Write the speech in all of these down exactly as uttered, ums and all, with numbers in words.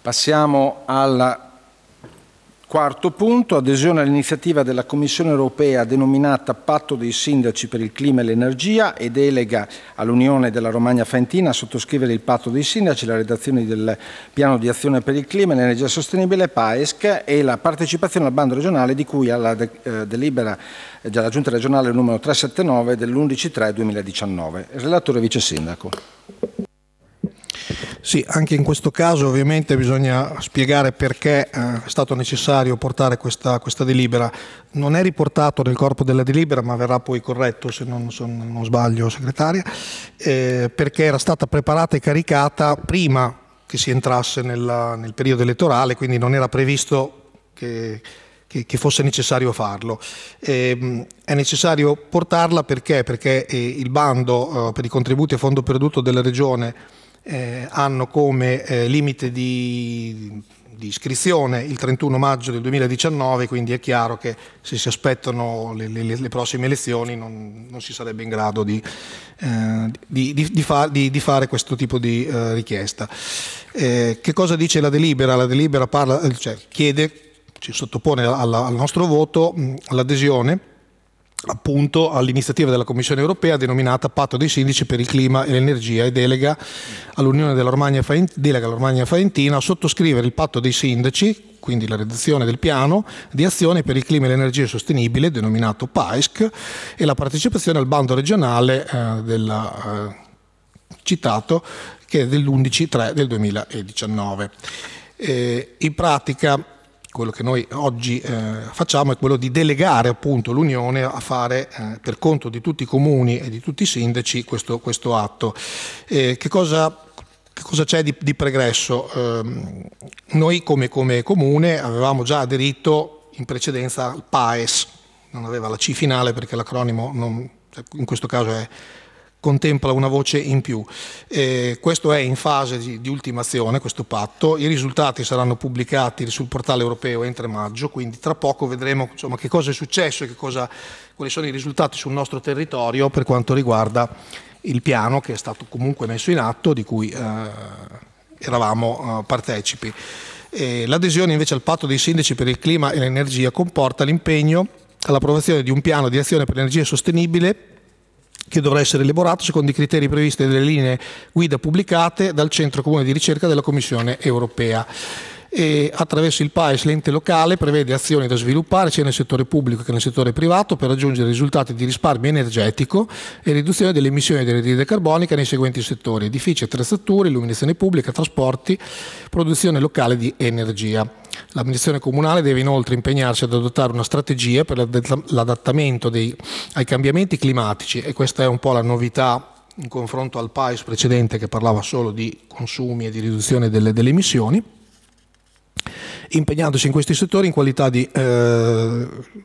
Passiamo al quarto punto, adesione all'iniziativa della Commissione europea denominata Patto dei Sindaci per il clima e l'energia e delega all'Unione della Romagna Faentina a sottoscrivere il Patto dei Sindaci, la redazione del Piano di azione per il clima e l'energia sostenibile P A E S C e la partecipazione al bando regionale di cui alla de- eh, delibera della Giunta regionale numero trecentosettantanove dell'undici tre duemiladiciannove. Relatore Vice Sindaco. Sì, anche in questo caso ovviamente bisogna spiegare perché eh, è stato necessario portare questa, questa delibera. Non è riportato nel corpo della delibera, ma verrà poi corretto se non, se non sbaglio, segretaria, eh, perché era stata preparata e caricata prima che si entrasse nella, nel periodo elettorale, quindi non era previsto che, che, che fosse necessario farlo. Eh, è necessario portarla perché, perché eh, il bando eh, per i contributi a fondo perduto della Regione Eh, hanno come eh, limite di, di iscrizione il trentuno maggio del duemiladiciannove, quindi è chiaro che se si aspettano le, le, le prossime elezioni non, non si sarebbe in grado di, eh, di, di, di, fa, di, di fare questo tipo di eh, richiesta. Eh, che cosa dice la delibera? La delibera parla, cioè, chiede, ci sottopone alla, al nostro voto mh, l'adesione appunto all'iniziativa della Commissione europea denominata Patto dei Sindaci per il clima e l'energia e delega all'Unione della Romagna Faentina, delega la Romagna Faentina a sottoscrivere il Patto dei Sindaci, quindi la redazione del piano di azione per il clima e l'energia sostenibile denominato P A E S C e la partecipazione al bando regionale eh, del eh, citato che è dell'undici tre del duemiladiciannove. Eh, in pratica quello che noi oggi eh, facciamo è quello di delegare appunto l'Unione a fare eh, per conto di tutti i comuni e di tutti i sindaci questo, questo atto. Eh, che cosa, che cosa c'è di, di pregresso? Eh, noi come, come comune avevamo già aderito in precedenza al P A E S, non aveva la C finale perché l'acronimo non, in questo caso è contempla una voce in più. Eh, questo è in fase di, di ultimazione, questo patto. I risultati saranno pubblicati sul portale europeo entro maggio, quindi tra poco vedremo insomma, che cosa è successo e che cosa, quali sono i risultati sul nostro territorio per quanto riguarda il piano che è stato comunque messo in atto, di cui eh, eravamo eh, partecipi. Eh, l'adesione invece al patto dei sindaci per il clima e l'energia comporta l'impegno all'approvazione di un piano di azione per l'energia sostenibile che dovrà essere elaborato secondo i criteri previsti nelle linee guida pubblicate dal Centro Comune di Ricerca della Commissione Europea. E attraverso il P A E S l'ente locale prevede azioni da sviluppare sia nel settore pubblico che nel settore privato per raggiungere risultati di risparmio energetico e riduzione delle emissioni di anidride carbonica nei seguenti settori: edifici, attrezzature, illuminazione pubblica, trasporti, produzione locale di energia. L'amministrazione comunale deve inoltre impegnarsi ad adottare una strategia per l'adattamento dei, ai cambiamenti climatici, e questa è un po' la novità in confronto al P A E S precedente che parlava solo di consumi e di riduzione delle, delle emissioni, impegnandosi in questi settori in qualità di eh,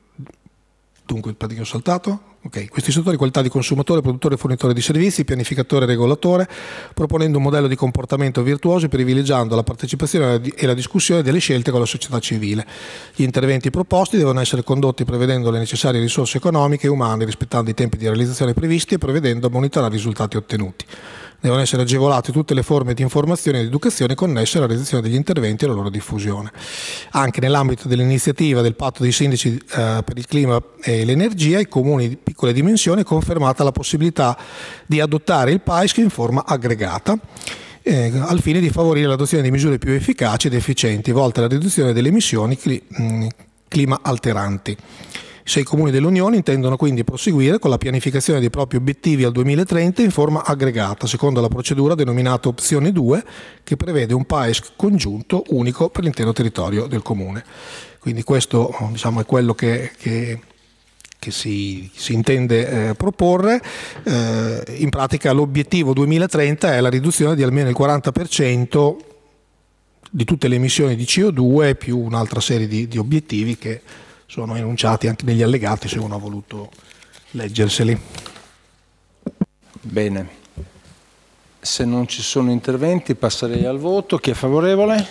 dunque il praticamente ho saltato ok questi settori in qualità di consumatore, produttore, fornitore di servizi, pianificatore e regolatore, proponendo un modello di comportamento virtuoso e privilegiando la partecipazione e la discussione delle scelte con la società civile. Gli interventi proposti devono essere condotti prevedendo le necessarie risorse economiche e umane, rispettando i tempi di realizzazione previsti e prevedendo a monitorare i risultati ottenuti. Devono essere agevolate tutte le forme di informazione e di educazione connesse alla realizzazione degli interventi e alla loro diffusione. Anche nell'ambito dell'iniziativa del Patto dei Sindaci eh, per il clima e l'energia, i comuni di piccole dimensioni è confermata la possibilità di adottare il P A E S in forma aggregata, eh, al fine di favorire l'adozione di misure più efficaci ed efficienti volte alla riduzione delle emissioni cli- mh, clima alteranti. I sei comuni dell'Unione intendono quindi proseguire con la pianificazione dei propri obiettivi al duemilatrenta in forma aggregata, secondo la procedura denominata Opzione due, che prevede un P A E S congiunto unico per l'intero territorio del comune. Quindi questo diciamo, è quello che, che, che si, si intende eh, proporre. Eh, in pratica l'obiettivo duemilatrenta è la riduzione di almeno il quaranta per cento di tutte le emissioni di C O due più un'altra serie di, di obiettivi che sono enunciati anche negli allegati se uno ha voluto leggerseli. Bene, se non ci sono interventi passerei al voto. Chi è favorevole?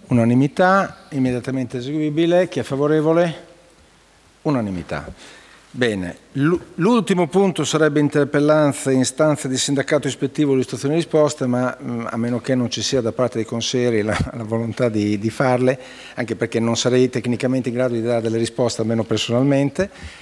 Unanimità, immediatamente eseguibile. Chi è favorevole? Unanimità. Bene, l'ultimo punto sarebbe interpellanze, istanze di sindacato ispettivo, illustrazione e risposte, ma mh, a meno che non ci sia da parte dei consiglieri la, la volontà di, di farle, anche perché non sarei tecnicamente in grado di dare delle risposte, almeno personalmente.